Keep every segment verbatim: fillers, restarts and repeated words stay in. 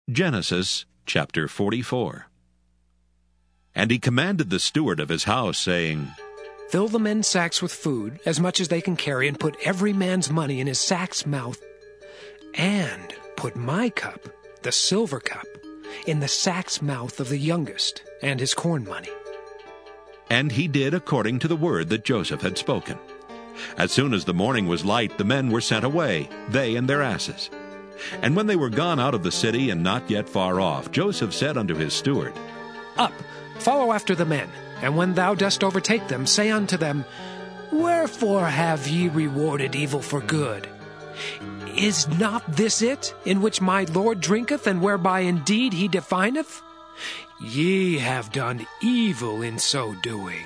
Genesis chapter forty-four. And he commanded the steward of his house, saying, Fill the men's sacks with food, as much as they can carry, and put every man's money in his sack's mouth. And put my cup, the silver cup, in the sack's mouth of the youngest, and his corn money. And he did according to the word that Joseph had spoken. As soon as the morning was light, the men were sent away, they and their asses. And when they were gone out of the city and not yet far off, Joseph said unto his steward, Up, follow after the men, and when thou dost overtake them, say unto them, Wherefore have ye rewarded evil for good? Is not this it, in which my Lord drinketh, and whereby indeed he defineth? Ye have done evil in so doing.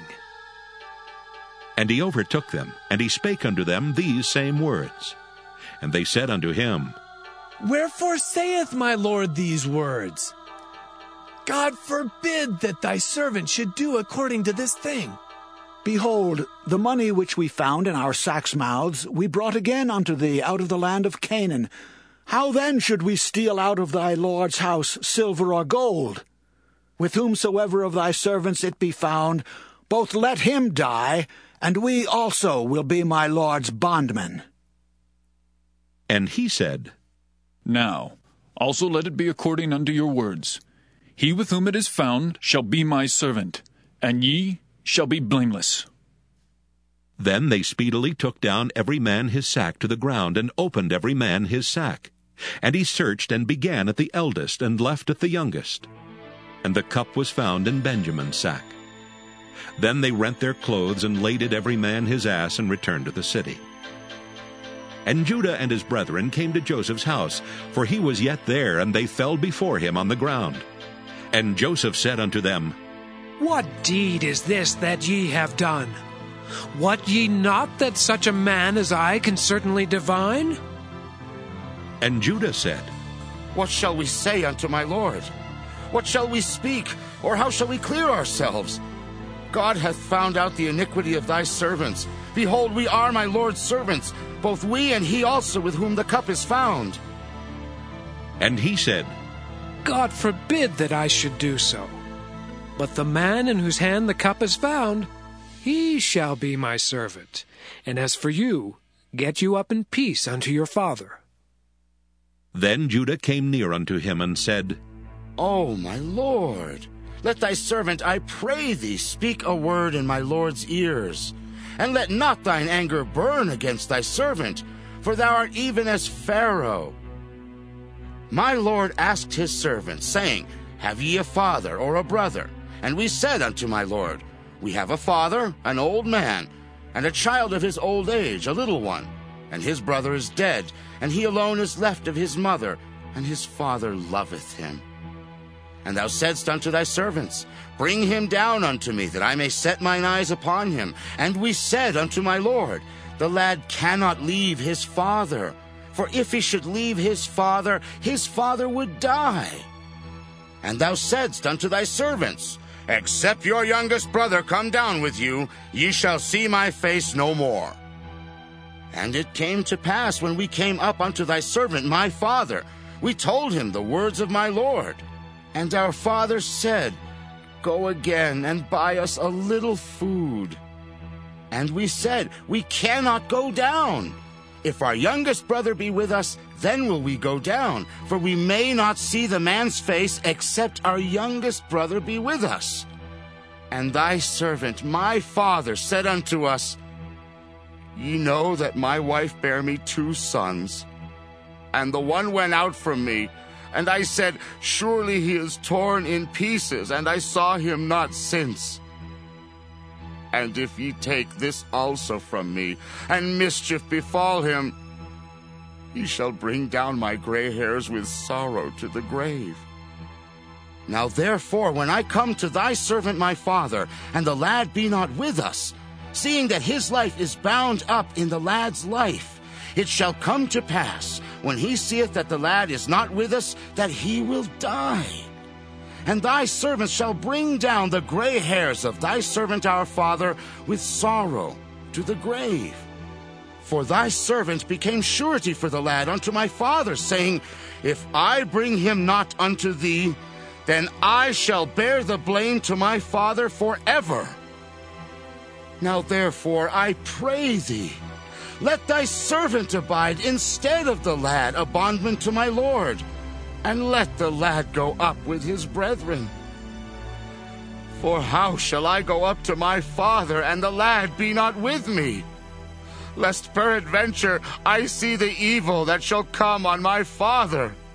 And he overtook them, and he spake unto them these same words. And they said unto him, Wherefore saith my Lord these words? God forbid that thy servant should do according to this thing. Behold, the money which we found in our sacks' mouths we brought again unto thee out of the land of Canaan. How then should we steal out of thy Lord's house silver or gold? With whomsoever of thy servants it be found, both let him die, and we also will be my Lord's bondmen. And he said, Now also let it be according unto your words. He with whom it is found shall be my servant, and ye shall be blameless. Then they speedily took down every man his sack to the ground, and opened every man his sack. And he searched, and began at the eldest, and left at the youngest. And the cup was found in Benjamin's sack. Then they rent their clothes, and laded every man his ass, and returned to the city. And Judah and his brethren came to Joseph's house, for he was yet there, and they fell before him on the ground. And Joseph said unto them, What deed is this that ye have done? Wot ye not that such a man as I can certainly divine? And Judah said, What shall we say unto my Lord? What shall we speak, or how shall we clear ourselves? God hath found out the iniquity of thy servants. Behold, we are my Lord's servants, both we and he also with whom the cup is found. And he said, God forbid that I should do so. But the man in whose hand the cup is found, he shall be my servant. And as for you, get you up in peace unto your father. Then Judah came near unto him, and said, O my Lord, let thy servant, I pray thee, speak a word in my Lord's ears. And let not thine anger burn against thy servant, for thou art even as Pharaoh. My Lord asked his servants, saying, Have ye a father or a brother? And we said unto my Lord, We have a father, an old man, and a child of his old age, a little one. And his brother is dead, and he alone is left of his mother, and his father loveth him. And thou saidst unto thy servants, Bring him down unto me, that I may set mine eyes upon him. And we said unto my Lord, The lad cannot leave his father, for if he should leave his father, his father would die. And thou saidst unto thy servants, Except your youngest brother come down with you, ye shall see my face no more. And it came to pass, when we came up unto thy servant my father, we told him the words of my Lord. And our father said, Go again and buy us a little food. And we said, We cannot go down. If our youngest brother be with us, then will we go down, for we may not see the man's face, except our youngest brother be with us. And thy servant, my father, said unto us, Ye know that my wife bare me two sons, and the one went out from me, and I said, Surely he is torn in pieces, and I saw him not since. And if ye take this also from me, and mischief befall him, he shall bring down my gray hairs with sorrow to the grave. Now therefore, when I come to thy servant my father, and the lad be not with us, seeing that his life is bound up in the lad's life, it shall come to pass, when he seeth that the lad is not with us, that he will die. And thy servants shall bring down the gray hairs of thy servant our father with sorrow to the grave. For thy servant became surety for the lad unto my father, saying, If I bring him not unto thee, then I shall bear the blame to my father forever. Now therefore I pray thee, let thy servant abide instead of the lad, a bondman to my lord, and let the lad go up with his brethren. For how shall I go up to my father, and the lad be not with me? Lest peradventure I see the evil that shall come on my father.